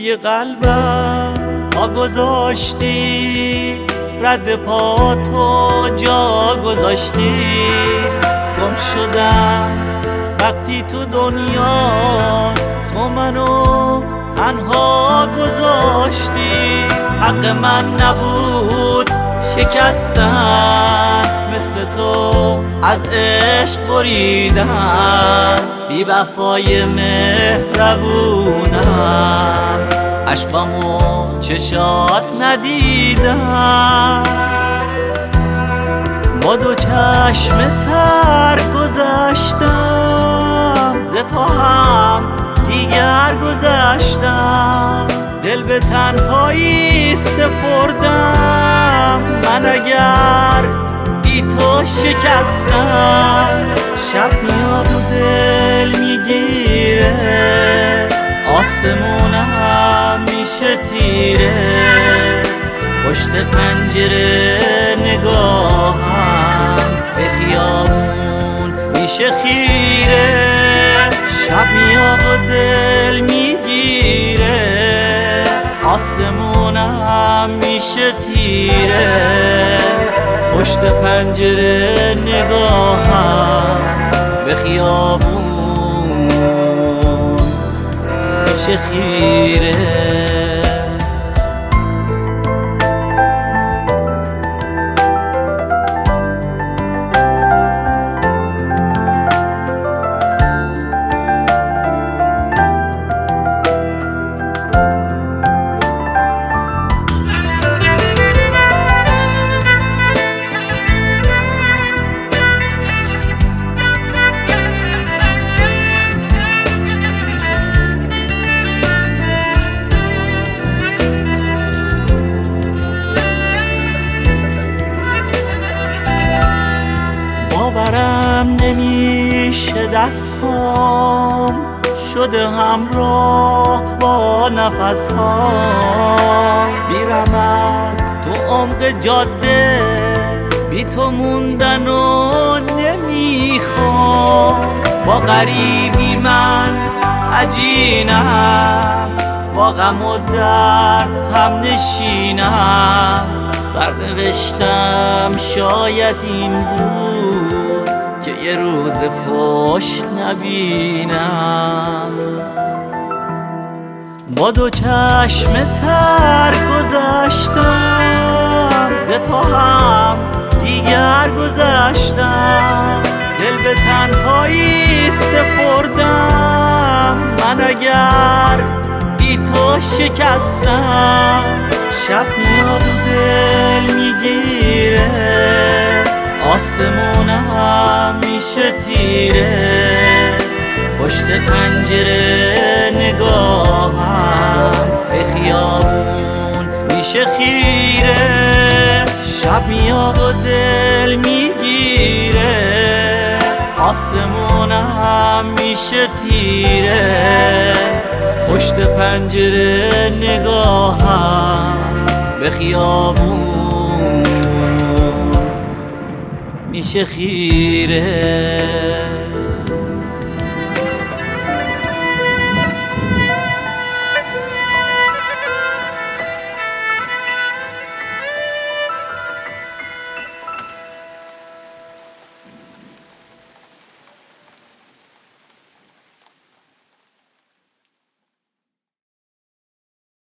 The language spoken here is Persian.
روی قلبم پا گذاشتی، رد پا تو جا گذاشتی. گم شدم وقتی تو دنیاست، تو منو تنها گذاشتی. حق من نبود شکستن، مثل تو از عشق بریدن. بی وفای مهربونم، عشقامو چشات ندیدن. با دو چشم تر گذشتم، ز تو هم دیگر گذشتم. دل به تنهایی سپردم، من اگر بی تو شکستم. شب میاد و دل میگیره، آسمونم میشه تیره. پشت پنجره نگاهم به خیابون میشه خیره. شب میاد و دل میگیره، آسمونم میشه تیره. پشت پنجره نگاهم به خیابون میشه خیره. باورم نمیشه دستام شده همراه با نفسام. بیرمم تو عمق جاده، بی تو موندن و نمیخوام. با غریبی من عجینم، با غم و درد هم نشینم. سرنوشتم شاید این بود که یه روز خوش نبینم. با دو چشم تر گذشتم، ز تو هم دیگر گذشتم. دل به تنهایی سپردم، من اگر بی تو شکستم. شب میاد و دل میگیره، آسمونم میشه تیره. پشت پنجره نگاهم به خیابون میشه خیره. شب میاد و دل میگیره، آسمونم میشه تیره. پشت پنجره نگاهم به خیابون میشه خیره.